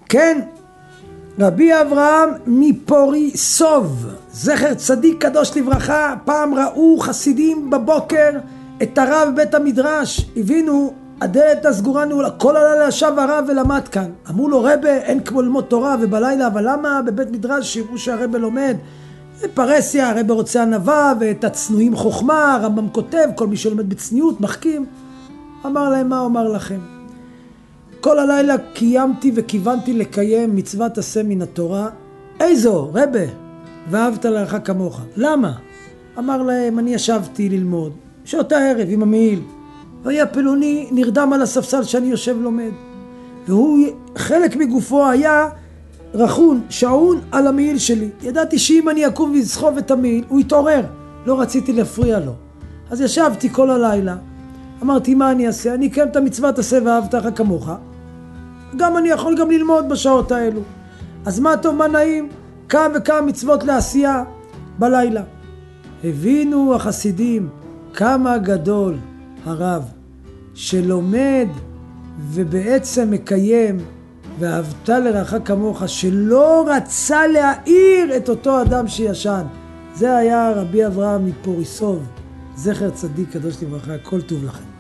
כן, רבי אברהם מפוריסוב, זכר צדיק קדוש לברכה, פעם ראו חסידים בבוקר את הרב בית המדרש, הבינו הדלת הסגורה נעולה, כל הלילה ישב הרב ולמד כאן. אמרו לו, רבי, אין כמו ללמוד תורה ובלילה, אבל למה בבית מדרש שיראו שהרבי לומד? זה פרסיה, הרבי רוצה ענווה ואת הצנועים חוכמה, הרמב"ם כותב, כל מי שלומד בצניעות מחכים. אמר להם, מה אומר לכם? כל הלילה קיימתי וכיוונתי לקיים מצוות עשה מן התורה. איזו, רבי? ואהבת לרעך כמוך. למה? אמר להם, אני ישבתי ללמוד שעות הערב עם המעיל, והיה פלוני נרדם על הספסל שאני יושב לומד, והוא חלק מגופו היה רחון, שעון על המעיל שלי. ידעתי שאם אני אקום ויסחוב את המעיל הוא יתעורר, לא רציתי להפריע לו. אז ישבתי כל הלילה, אמרתי, מה אני אעשה? אני אקיים את המצוות עשה ואהבת לרעך כמוך, גם אני יכול גם ללמוד בשעות האלו. אז מה טוב, מה נעים, כמה וכמה מצוות לעשייה בלילה. הבינו החסידים כמה גדול הרב שלומד ובעצם מקיים ואהבת לרעך כמוך, שלא רצה להעיר את אותו אדם שישן. זה היה רבי אברהם מפוריסוב, זכר צדיק קדוש לברכה. כל טוב לכם.